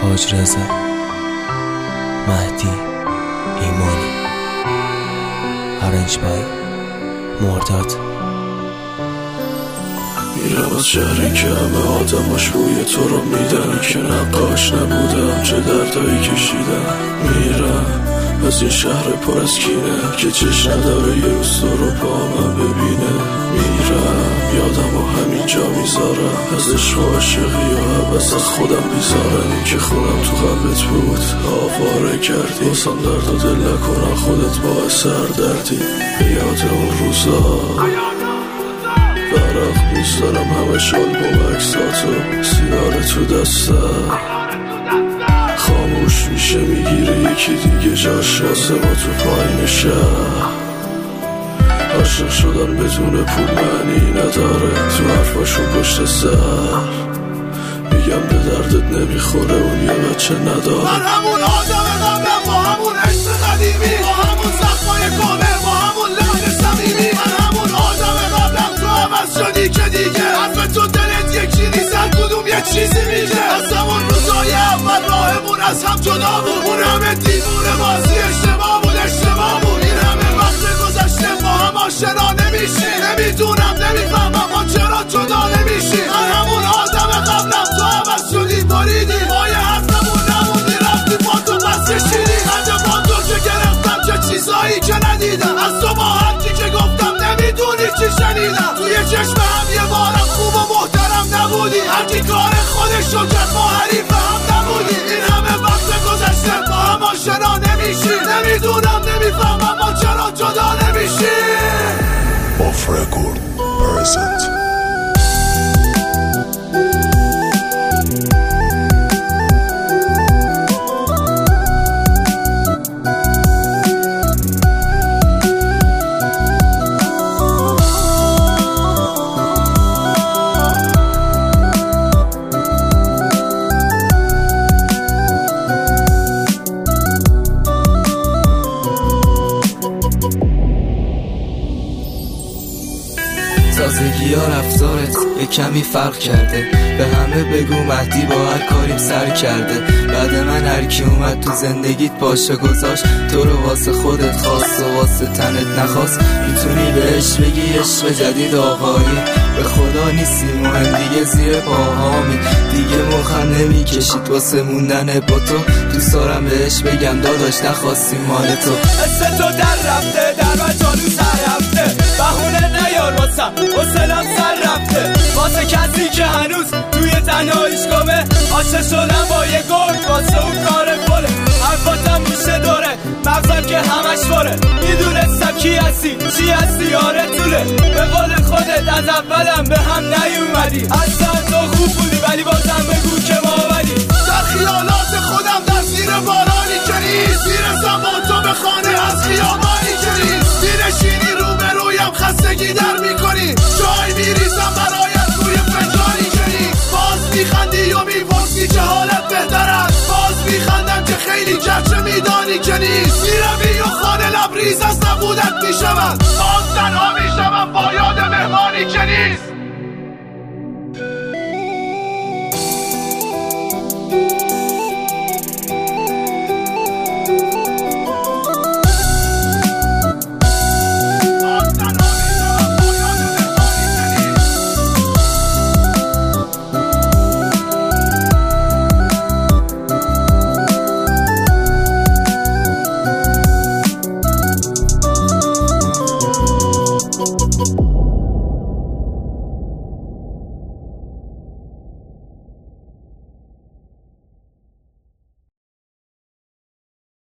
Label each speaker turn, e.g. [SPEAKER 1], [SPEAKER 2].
[SPEAKER 1] حاج رضا، مهدی، ایمانی، ارنج مرداد.
[SPEAKER 2] میرم از شهری که همه آدماش بوی تو رو میدن، که نقاش نبودم چه دردایی کشیدم. میرم از این شهر پر از کینه که چش نداره یه روز تو رو با من ببینه. میرم یادم و همینجا میذارم از عشق و عاشقی و عباس از خودم بیزارم. این که خونم تو قلبت بود آواره کردی، باسم درد و دل نکنم خودت باعث سردردی. به یاد اون روزا برق میذارم همش آلبوم عکساتو، سیگار تو دستم خاموش میشه میگیره یکی دیگه جاش واسه ما تو پایین شهر. عاشق شدن بدون پول معنی نداره، تو حرفاشون پشت سر میگم به دردت نمیخوره اون یه بچه نداره.
[SPEAKER 3] من همون آدم قبلم با همون عشق قدیمی، با همون زخمای کامل، با همون لحن صمیمی. من همون آدم قبلم تو عوض شدی که دیگه حرف تو دلت یکی نیست، هر کدوم یه چیزی میگه. از همون روزای اول راهمون از هم جدا بود، اون همه دیوونه بازی اشتباه بود این همه وقت گذشته با هم آشنا نمیشی. نمیدونم نمیفهمم ما چرا جدا نمیشی. من همون آدم قبلم تو عوض شدی بریدی، با یه حرفمون نموندی رفتی با تو پس کشیدی. خنده با تو که گرفتم چه چیزایی که ندیدم، از تو با هرکی که گفتم نمیدونی چی شنیدم. توی چشم هم یه بارم خوب و محترم نبودی، هرکی کار خودشو کرد ما حریف هم نبودی. این همه وقت گذشته با هم آشنا نمیشی. نمیدونم نمیفهمم ما چرا جدا نمیشی.
[SPEAKER 4] Off record present.
[SPEAKER 1] تازگی ها رفتارت یه کمی فرق کرده، به همه بگو مهدی با هر کاریم سر کرده. بعد من هر کی اومد تو زندگیت باشه گذاشت، تو رو واسه خودت خواست و واسه تنت نخواست. میتونی بهش بگی عشق جدید آقایی، به خدا نیستی مهم دیگه زیر پاهامی. دیگه مخم نمیکشید واسه موندن با تو، دوست دارم بهش بگم داداش نخواستی مال تو.
[SPEAKER 5] حس تو در رفته در مجالو سر رفته، بهونه نیار واسم حسلم سر رفته. واسه کسی که هنوز توی تنهاییش گمه، عاشق شدم با یه گرگ واسه اون کار پله. حرفاتم میشه داره مغزم که همش باره، میدونستم کی هستی چی هستی یاره طوله. به قول خودت از اولم به هم نیومدی، اصلا تو خوب بودی ولی بازم بگو که ما ولی.
[SPEAKER 3] در خیالات خودم در زیر بارانی که نیست، میرسم با تو به خانه از خیابانی که نیست. میرشینی روبرویم خستگی در میکنی، چای میریزم برایت روی فنجانی که نیست. باز میخندی و میپرسی که حالت بهتر است، باز میخندم که خیلی گرچه میدانی که نیست. میروی و خانه لبریز از نبودت میشود، باز تنها میشوم با یاد مهمانی که نیست.